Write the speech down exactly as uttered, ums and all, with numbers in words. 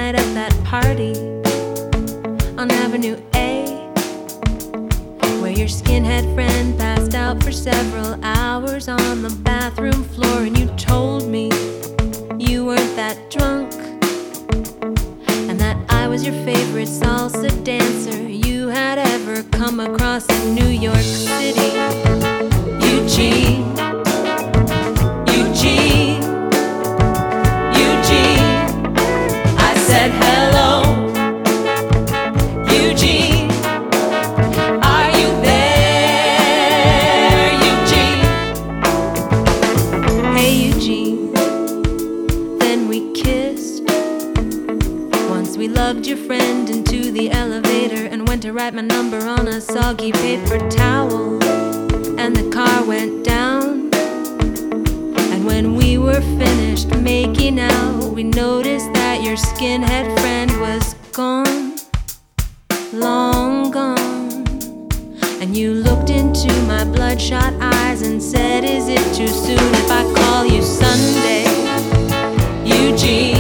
night at that party on Avenue A, where your skinhead friend passed out for several hours on the bathroom floor, and you told me you weren't that drunk, and that I was your favorite salsa dancer you had ever come across in New York City. Eugene, Eugene, Eugene, I said hello. Eugene, are you there, Eugene? Hey Eugene, then we kissed. Once we lugged your friend into the elevator and went to write my number on a soggy paper towel, and the car went down. And when we were finished making out, we noticed that your skinhead friend was gone, long gone. And you looked into my bloodshot eyes and said, is it too soon if I call you Sunday, Eugene?